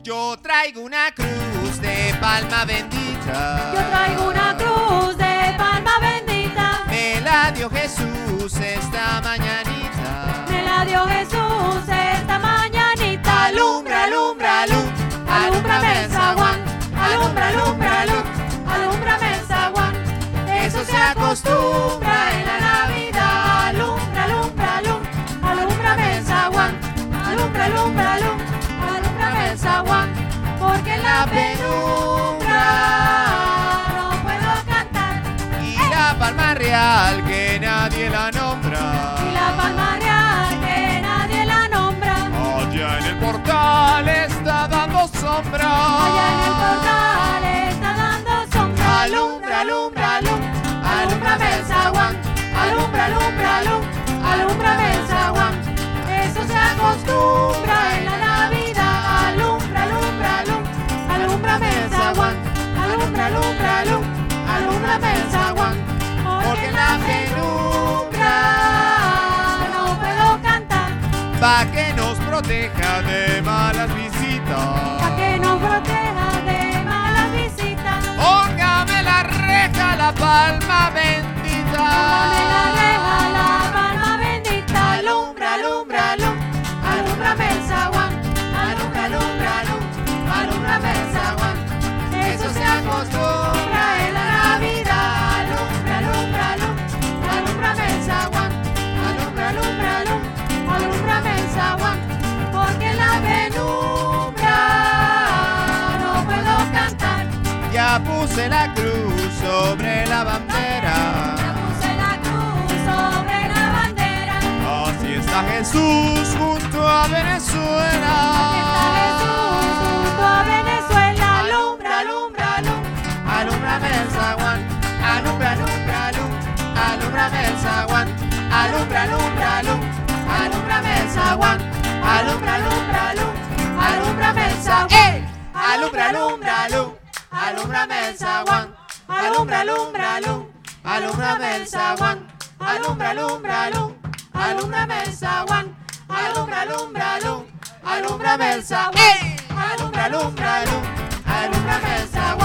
Yo traigo una cruz de palma bendita. Yo traigo una cruz de palma bendita. Me la dio Jesús esta mañanita. Me la dio Jesús esta mañanita. Alumbra, alumbra, alumbra, alúmbrame el zaguán. Alumbra, alumbra, alumbra, alúmbrame el zaguán. Eso se acostumbra en la Navidad. Alumbra, alumbra, alumbra, alúmbrame el zaguán. Alumbra, alumbra, alumbra, alúmbrame el zaguán. Porque en la penumbra no puedo cantar. Y la palma real que nadie la nombra. Y la palma real que nadie la nombra. Allá en el portal está dando sombra. Allá en el portal está dando sombra. Alumbra, alumbra, alumbra, Alúmbrame el zaguán. Alumbra, alumbra, alumbra, alúmbrame el zaguán. Eso se acostumbra en la Navidad. Alumbra, alumbra, alumbra, alúmbrame el zaguán. Alumbra, alumbra, alumbra, alúmbrame el zaguán. Porque en la penumbra no puedo cantar. pa' que nos proteja de malas visitas. Pa' que nos proteja de malas visitas. Póngame la reja, la palma bendita. Póngame la reja, la palma bendita. Alumbra, alumbra, alumbra, Alúmbrame el zaguán. Alumbra, alumbra, alumbra, alúmbrame el zaguán. Eso se acostumbra en la Navidad. Alumbra, alumbra, alumbra, alúmbrame el zaguán. Alumbra, alumbra, alumbra, alúmbrame el zaguán. Porque en la penumbra no puedo cantar. Ya puse la cruz sobre la bandera. Ya puse la cruz sobre la bandera. Así está Jesús junto a Venezuela. Está Jesús junto a Venezuela. Alumbra, alumbra, alumbra, Alúmbrame el zaguán. Alumbra, alumbra, alumbra, alúmbrame el zaguán. Alumbra, alumbra, alumbra, alúmbrame el zaguán. Alumbra, alumbra, alumbra, alúmbrame el zaguán. ¡Ey! Alumbra, alumbra, alumbra, alúmbrame el zaguán. Alumbra, alumbra, alumbra, alúmbrame el zaguán. Alumbra, alumbra, alumbra, alúmbrame el zaguán. Alumbra, alumbra, alumbra, alúmbrame el zaguán. ¡Ey! Alumbra, alumbra, alumbra, alúmbrame el zaguán.